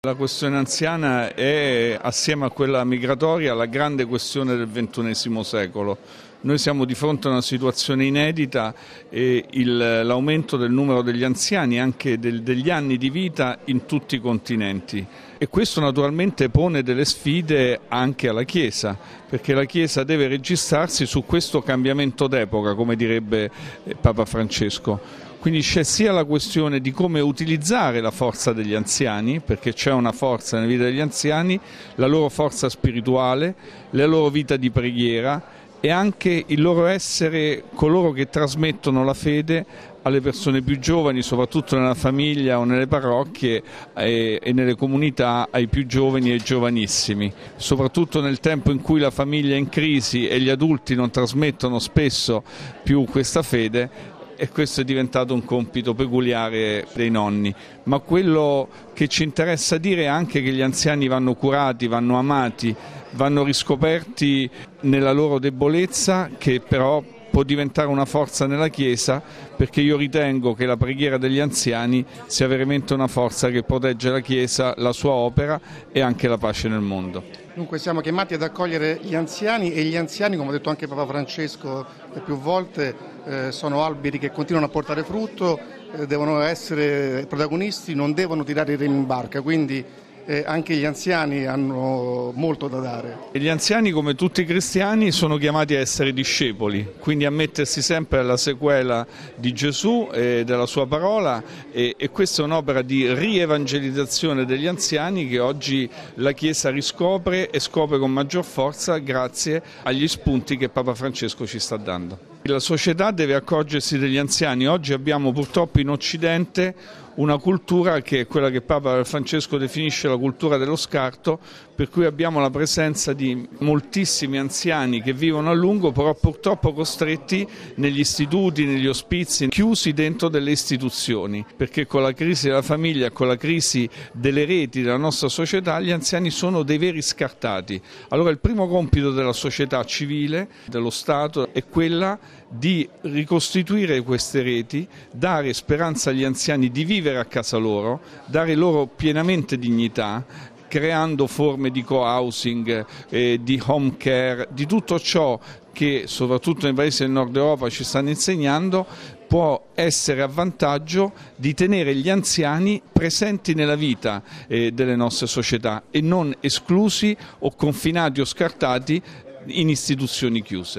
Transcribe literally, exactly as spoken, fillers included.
La questione anziana è, assieme a quella migratoria, la grande questione del ventunesimo secolo. Noi siamo di fronte a una situazione inedita e l'aumento del numero degli anziani, anche del, degli anni di vita in tutti i continenti. E questo naturalmente pone delle sfide anche alla Chiesa, perché la Chiesa deve registrarsi su questo cambiamento d'epoca, come direbbe Papa Francesco. Quindi c'è sia la questione di come utilizzare la forza degli anziani, perché c'è una forza nella vita degli anziani, la loro forza spirituale, la loro vita di preghiera e anche il loro essere coloro che trasmettono la fede alle persone più giovani, soprattutto nella famiglia o nelle parrocchie e, e nelle comunità, ai più giovani e ai giovanissimi. Soprattutto nel tempo in cui la famiglia è in crisi e gli adulti non trasmettono spesso più questa fede, e questo è diventato un compito peculiare dei nonni. Ma quello che ci interessa dire è anche che gli anziani vanno curati, vanno amati, vanno riscoperti nella loro debolezza, che però può diventare una forza nella Chiesa, perché io ritengo che la preghiera degli anziani sia veramente una forza che protegge la Chiesa, la sua opera e anche la pace nel mondo. Dunque siamo chiamati ad accogliere gli anziani e gli anziani, come ha detto anche Papa Francesco più volte, eh, sono alberi che continuano a portare frutto, eh, devono essere protagonisti, non devono tirare i remi in barca, quindi Eh, anche gli anziani hanno molto da dare. Gli anziani, come tutti i cristiani, sono chiamati a essere discepoli, quindi a mettersi sempre alla sequela di Gesù e della sua parola, e, e questa è un'opera di rievangelizzazione degli anziani che oggi la Chiesa riscopre e scopre con maggior forza grazie agli spunti che Papa Francesco ci sta dando. La società deve accorgersi degli anziani. Oggi abbiamo purtroppo in Occidente una cultura che è quella che Papa Francesco definisce la cultura dello scarto, per cui abbiamo la presenza di moltissimi anziani che vivono a lungo, però purtroppo costretti negli istituti, negli ospizi, chiusi dentro delle istituzioni, perché con la crisi della famiglia, con la crisi delle reti della nostra società, gli anziani sono dei veri scartati. Allora il primo compito della società civile, dello Stato, è quella di ricostituire queste reti, dare speranza agli anziani di vivere a casa loro, dare loro pienamente dignità, creando forme di co-housing, eh, di home care, di tutto ciò che soprattutto nei paesi del nord Europa ci stanno insegnando, può essere a vantaggio di tenere gli anziani presenti nella vita eh, delle nostre società e non esclusi o confinati o scartati in istituzioni chiuse.